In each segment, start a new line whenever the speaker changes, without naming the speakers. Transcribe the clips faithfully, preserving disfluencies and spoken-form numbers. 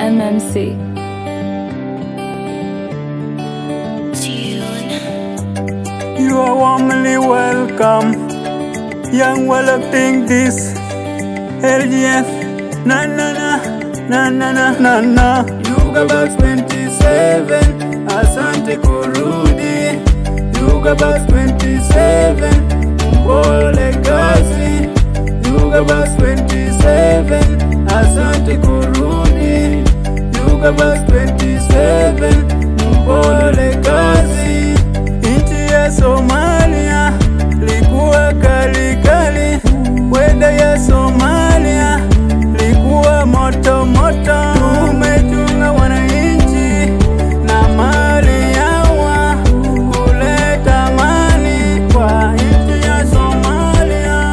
M M C.
You are warmly welcome. Young well acting this L G F. Na na na na na na na na. Yuga Bucks twenty-seven. Asante kurudi. Yuga Bucks twenty-seven. Pole kazi. Yuga Bucks twenty-seven. Asante kurudi. Yuga Bucks twenty-seven. Pole kazi. Inchi ya Somalia likuwa kali kali. Weda ya Somalia likuwa moto moto. Tumechunga wananchi na mali yawa kuleta amani kwa inchi ya Somalia.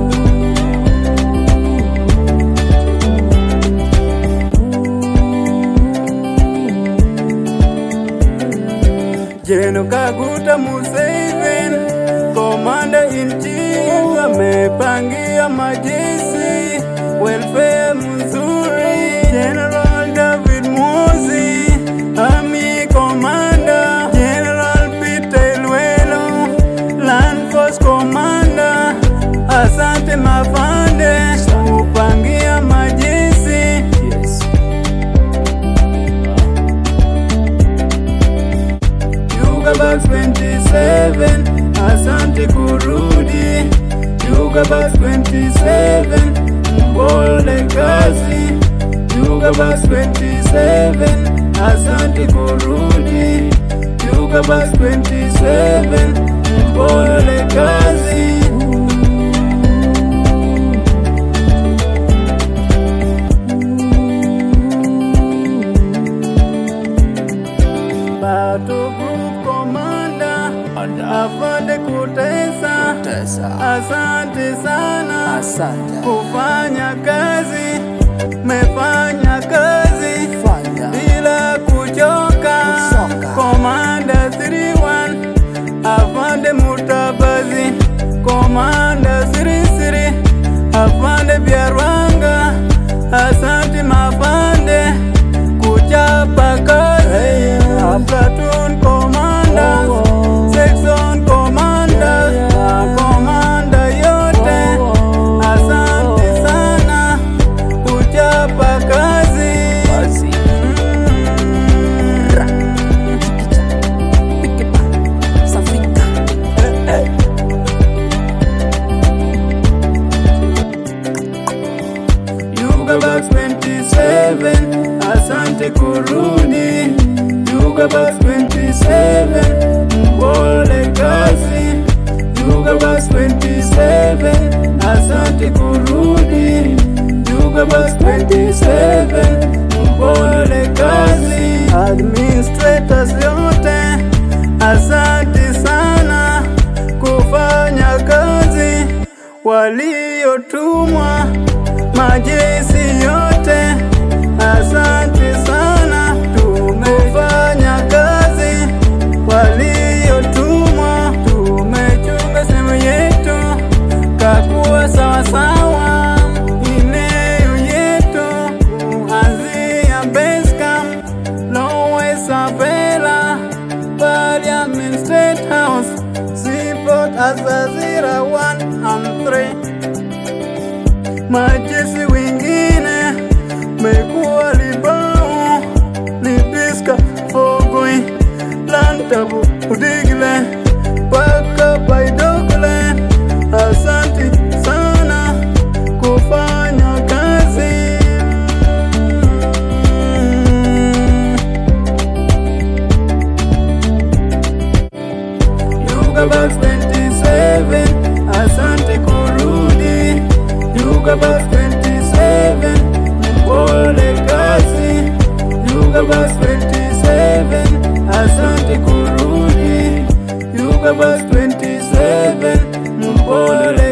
General Kaguta Museveni, Commander in Chief, amepangia majeshi welfare mzuri. General David Muhoozi, Army Commander. General Peter Ilwelo, Land Force Commander. Asante mafande kupangia majeshi. Yes. Yuga Bucks twenty-seven. Asante kurudi. Yuga Bucks twenty-seven. Pole kazi. Yuga Bucks twenty-seven. Asante kurudi. Yuga Bucks twenty-seven. Pole kazi. Battle Group Commander Afande Kutesa, asante sana. Asante kufanya kazi, mefanya kazi Fanya. bila kuchoka. Commander thirty-one Afande Mutabazi, Commander Sirisiri Afande Biarwanga. Asante mafande kuchapa kazi. Hey, yeah. Platoon Commander, oh, oh. Section Commander, yeah. Commander yote, oh, oh. Asante sana kuchapa kazi. Yuga Bucks twenty-seven. Asante kurudi. Yuga Bucks twenty-seven. Pole kazi. Yuga Bucks twenty-seven. Asante kurudi. Yuga Bucks twenty-seven. Pole kazi. Administrators yote, asante sana kufanya kazi. Waliotumwa majeshi yote, asante sana tumefanya kazi. Waliotumwa tumechunga sehemu yetu kakuwa sawa sawa. Eneo yetu kuanzia base camp Lower Sabela, Parliament State House, Seaport, Azazira one and three. Majeshi wengine mekuwa Libao, Lipiska, Fogoi, Lantabu, Udigle, Paka, Baidogle. Asante sana kufanya kazi. Yuga Bucks twenty-seven. Asante kurudi. Yuga Bucks twenty-seven. Pole kazi. Yuga Bucks twenty-seven. Asante kurudi. Yuga Bucks twenty-seven. Pole